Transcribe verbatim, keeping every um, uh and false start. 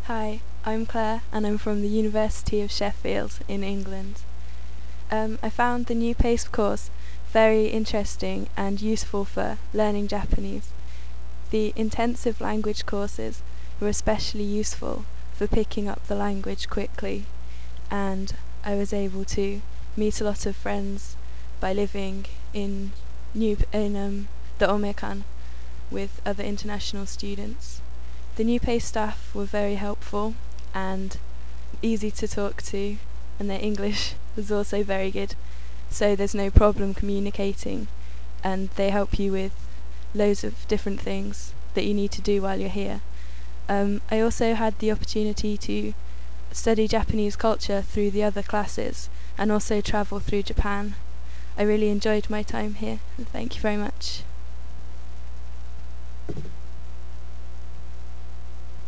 Hi, I'm Claire and I'm from the University of Sheffield in England. Um, I found the new PACE course very interesting and useful for learning Japanese. The intensive language courses were especially useful for picking up the language quickly, and I was able to meet a lot of friends by living in new in um, the Omekan with other international students. The new PACE staff were very helpful and easy to talk to, and their English was also very good, so there's no problem communicating, and they help you with loads of different things that you need to do while you're here. Um, I also had the opportunity to study Japanese culture through the other classes and also travel through Japan. I really enjoyed my time here, and thank you very much.